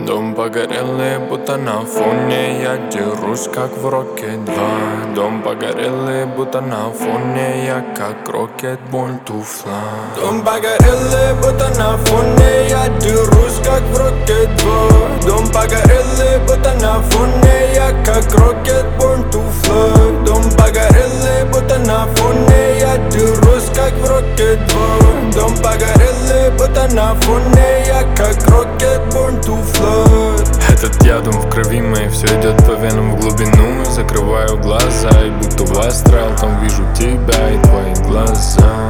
Дом погорелый, будто на фоне. Я дерусь, как в Роке 2. Дом погорелый, будто на фоне. Я как Рокет, born to fly. Дом погорелый, будто на фоне. Я дерусь, как в Роке 2. Дом погорелый, будто на фоне. Я как Рокет, born to fly. Дом погорелый, будто на фоне. Я дерусь, как в Роке 2. Дом погорелый, будто на фоне. Я как Рокет, born to fly. Этот ядом в крови моей, все идет по венам в глубину. Закрываю глаза и будто в астрал там вижу тебя и твои глаза.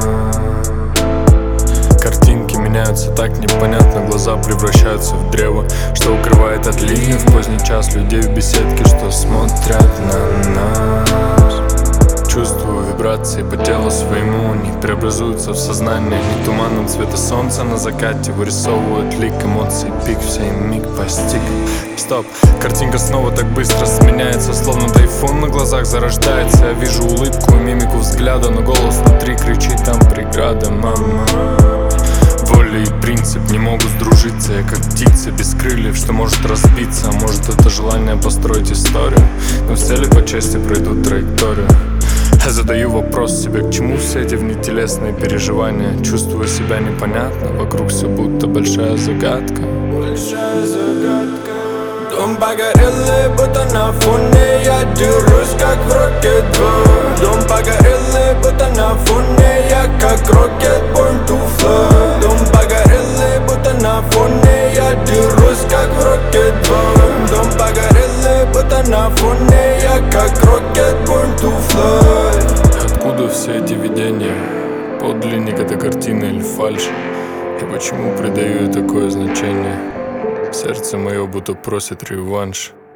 Картинки меняются так непонятно, глаза превращаются в древо, что укрывает от ливня в поздний час людей в беседке, что смотрят на нас. Чувствую вибрации по телу своему, они преобразуются в сознание. Не туманом цвета солнца на закате вырисовывают лик эмоций, пик, все миг постиг. Стоп, картинка снова так быстро сменяется, словно тайфун на глазах зарождается. Я вижу улыбку и мимику взгляда, но голос внутри кричит: там преграда, мама. Воля и принцип не могут сдружиться. Я как птица без крыльев, что может разбиться. А может это желание построить историю, но все ли по чести пройдут траекторию. Я задаю вопрос себе, к чему все эти внетелесные переживания. Чувствую себя непонятно, вокруг все будто большая загадка. Большая загадка. Дом погорелый, будто на фоне. Я дерусь, как в Роке 2. Дом погорелый, будто на фоне. Я как Рокет, born to fly. Дом погорелый, будто на фоне. Я дерусь, как в Роке 2. Дом погорелый, будто на фоне. Я как Рокет, born to fly. Откуда все эти видения? Подлинник это картина или фальшь? И почему придаю такое значение? Сердце мое будто просит реванш.